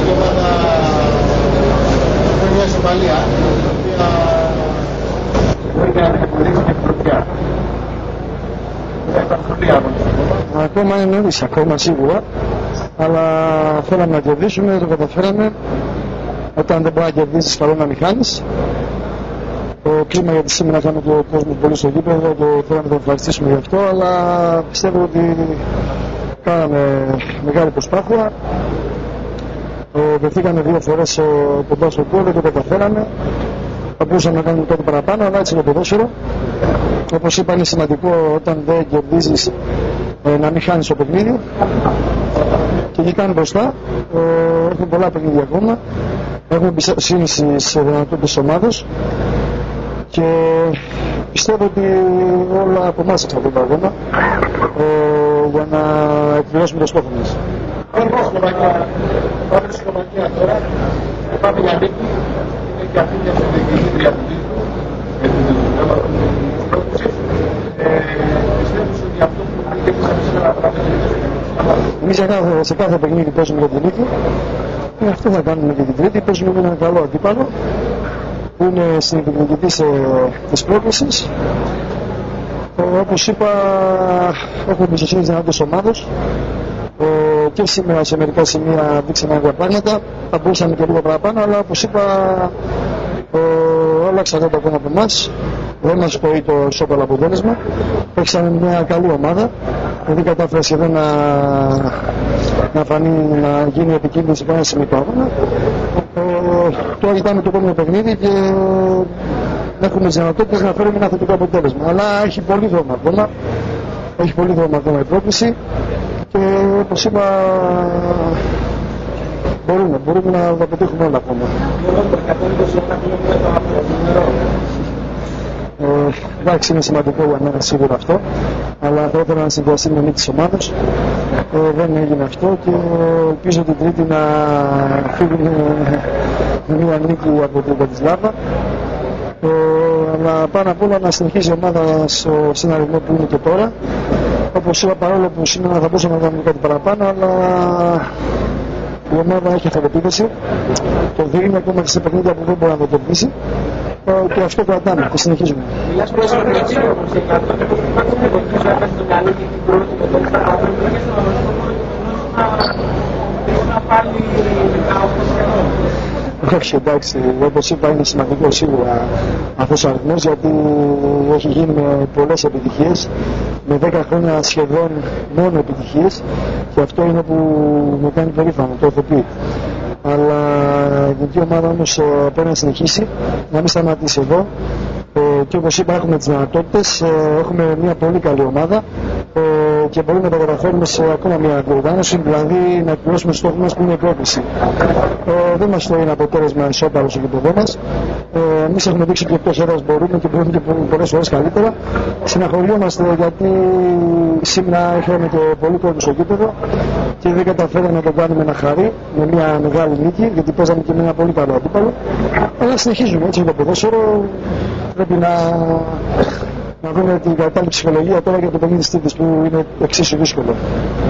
η ομάδα μια Σομαλία, η οποία μπορεί να αποδείξει και πρωτιά. Ακόμα είναι νωρίς, ακόμα σίγουρα, αλλά θέλαμε να κερδίσουμε, το καταφέραμε. Όταν δεν μπορεί να κερδίσεις, καλό να μην χάνεις. Το κλίμα, γιατί σήμερα είχαμε τον κόσμο πολύ στο γήπεδο, το θέλαμε να τον ευχαριστήσουμε γι' αυτό, αλλά πιστεύω ότι κάναμε μεγάλη προσπάθεια. Βρεθήκαμε 2 φορές κοντά στο γκολ, το καταφέραμε. Θα μπορούσαμε να κάνουμε κάτι παραπάνω, αλλά έτσι είναι το ποδόσφαιρο. Όπως είπα, είναι σημαντικό όταν δεν κερδίζεις να μην χάνεις το παιχνίδι. Και εκεί κάνει μπροστά. Έχουμε πολλά παιχνίδια ακόμα. Έχουμε εμπιστοσύνη στις δυνατότητες της ομάδας. Και πιστεύω ότι όλα από εμάς εξαρτώνται ακόμα για να εκπληρώσουμε το στόχο μας. Πάμε στη Σλοβακία τώρα. Πάμε για νίκη. Είναι και αυτή μια συνδικητήρια του τίτλου. Με την πρόκληση. Πιστεύω ότι αυτό που δείξαμε σήμερα πράγματι. Εμείς σε κάθε παιχνίδι παίζουμε για την νίκη. Και αυτό θα κάνουμε και την Τρίτη. Παίζουμε με έναν καλό αντίπαλο που είναι στην διεκδικητή της πρόκλησης. Όπως είπα, έχουμε εμπιστοσύνη στις δυνατότητες ομάδος. Και σήμερα σε μερικά σημεία δείξαμε άγια πράγματα. Θα μπορούσαμε και λίγο παραπάνω, αλλά όπως είπα, όλα εξαρτώνται ακόμα από εμάς. Δεν μας spoεί το ισόπαλο αποτέλεσμα. Παίξαμε μια καλή ομάδα. Δηλαδή κατάφερε σχεδόν να γίνει επικίνδυνη σε κανένα σημείο του αγώνα. Τώρα κοιτάμε το επόμενο παιχνίδι και έχουμε τις δυνατότητες να φέρουμε ένα θετικό αποτέλεσμα. Αλλά έχει πολύ δρόμο ακόμα. Έχει πολύ δρόμο ακόμα η πρόκληση. Και όπως είπα, μπορούμε να τα πετύχουμε όλα ακόμα. Εντάξει, είναι σημαντικό για μένα σίγουρα αυτό, αλλά θα ήθελα να συνδυαστεί με νίκη της ομάδας. Δεν έγινε αυτό και ελπίζω την Τρίτη να φύγουμε με μια νίκη από την Μπρατισλάβα. Αλλά πάνω απ' όλα να συνεχίσει η ομάδα σε ένα ρυθμό που είναι και τώρα. Όπως είπα, παρόλο που σήμερα θα μπορούσαμε να κάνουμε κάτι παραπάνω, αλλά η ομάδα έχει αυτοπεποίθηση. Το δίνει ακόμα και σε παιχνίδια που δεν μπορεί να το κερδίσει. Και αυτό κρατάμε και συνεχίζουμε. Μιλάς προς το προτζίνο, όπως και κάτω, και πώς υπάρχει να βοηθήσει να το καλό και την πρώτη με τον Σταράτο και να πάλι 18 Όχι, εντάξει, όπως είπα, είναι σημαντικό σίγουρα αυτός ο αριθμός, γιατί έχει γίνει με πολλές επιτυχίες, με 10 χρόνια σχεδόν μόνο επιτυχίες, και αυτό είναι που με κάνει περήφανο, το έχω πει. Αλλά η ελληνική ομάδα όμως πρέπει να συνεχίσει, να μην σταματήσει εδώ. Και όπως είπα, έχουμε τις δυνατότητες, έχουμε μια πολύ καλή ομάδα και μπορούμε να τα καταφέρουμε σε ακόμα μια διοργάνωση, δηλαδή να εκπληρώσουμε το στόχο μας που είναι η πρόκληση. Δεν μας το είναι αποτέλεσμα ισόπαλο στο γήπεδό μας. Εμείς έχουμε δείξει και εκτός έδρας μπορούμε και μπορούμε και πολλές φορές καλύτερα. Συναχωριόμαστε γιατί σήμερα είχαμε και πολύ κόσμο στο γήπεδο και δεν καταφέραμε να το κάνουμε ένα χαρί με μια μεγάλη νίκη, γιατί παίζαμε και με ένα πολύ καλό αντίπαλο. Αλλά συνεχίζουμε, έτσι είναι το ποδόσφαιρο. Πρέπει να δούμε την κατάλληλη ψυχολογία τώρα για το παιχνίδι της Τρίτης που είναι εξίσου δύσκολο.